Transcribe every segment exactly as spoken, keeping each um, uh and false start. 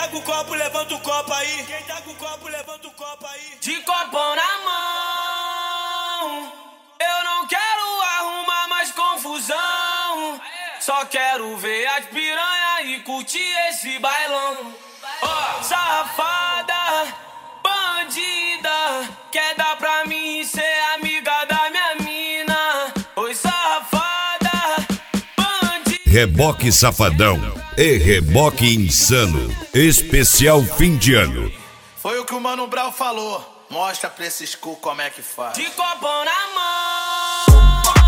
tá com o copo, levanta o copo aí. Quem tá com o copo, levanta o copo aí. De copão na mão, eu não quero arrumar mais confusão. Só quero ver as piranha e curtir esse bailão. Oh, safada, bandida, quer dar pra mim ser amiga da minha mina. Oi, safada, bandida. Reboque Safadão e Reboque Insano. Especial fim de ano. Foi o que o Mano Brown falou. Mostra pra esses cu como é que faz. De copão na mão,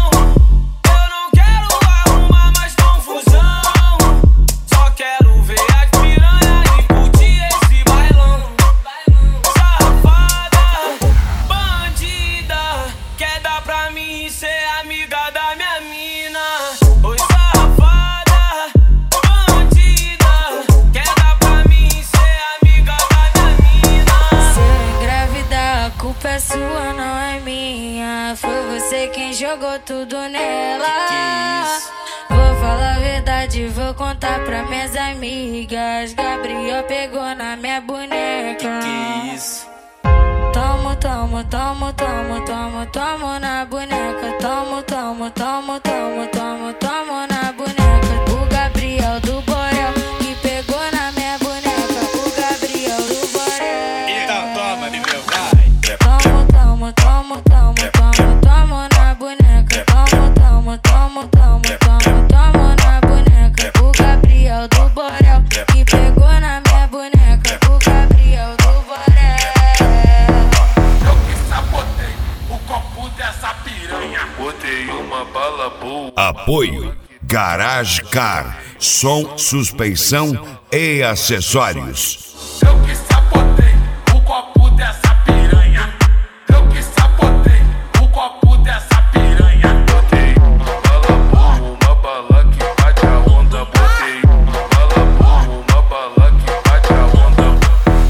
eu não quero arrumar mais confusão. Só quero ver as piranha e curtir esse bailão. Safada, bandida, quer dar pra mim ser amiga da minha mina. Oi, safada, bandida, quer dar pra mim ser amiga da minha mina. Se eu engravidar, a culpa é sua, não é minha. Foi você quem jogou tudo nela. Que que é isso? Vou falar a verdade, vou contar pra minhas amigas. Gabriel pegou na minha boneca. Que isso? Tomo, tomo, tomo, tomo, tomo, tomo na boneca. Tomo, tomo, tomo, tomo, tomo, tomo na boneca. O Gabriel do Borel que pegou na minha boneca. O Gabriel do Borel. Então toma, meu vai. Tomo, tomo, tomo, tomo, tomo, tomo na boneca. Tomo, tomo, tomo, tomo, tomo, tomo na boneca. O Gabriel do Borel que pegou na minha boneca. O Gabriel do Borel. Eu que sabotei o copo dessa piranha. Botei uma bala boa. Apoio Garage Car. Som, suspensão e acessórios. Eu que sabotei o copo dessa piranha. Eu que sabotei o copo dessa piranha. Botei uma bala boa, uma bala que bate a onda. Botei uma bala boa, uma bala que bate a onda.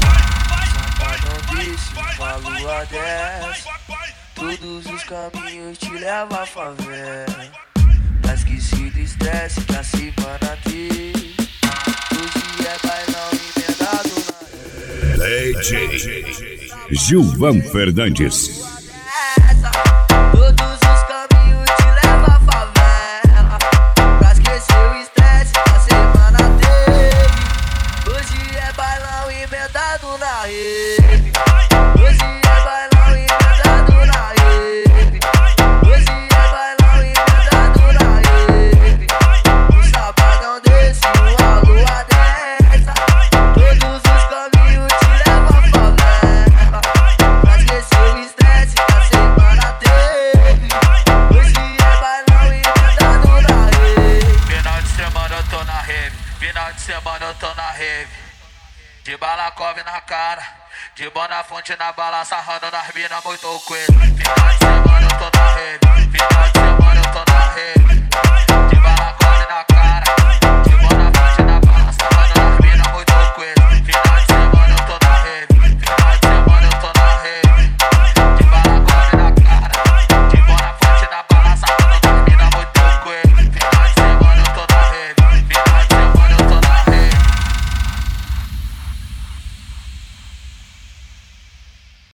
Não deixe uma lua dessa. Todos os caminhos te levam à favela. Tá esquecido estresse que a semana teve. Hoje é bailão emendado na D J Gilvan Fernandes. essa. Todos os caminhos te levam à favela. Pra esquecer o estresse que a semana teve. Hoje é bailão emendado na rede. Hoje é bailão emendado na rede. Hoje é bailão emendado na rede. Um sabadão desse, uma lua dessa. Todos os caminhos te levam à favela. Pra esquecer o estresse que a semana teve. Hoje é bailão emendado na rede. Final de semana eu tô na rave. Final de semana eu tô na rave. De balacove na cara, de bona fonte na bala, sarrando nas mina muito coelho. Final de semana eu tô na rave. Final de semana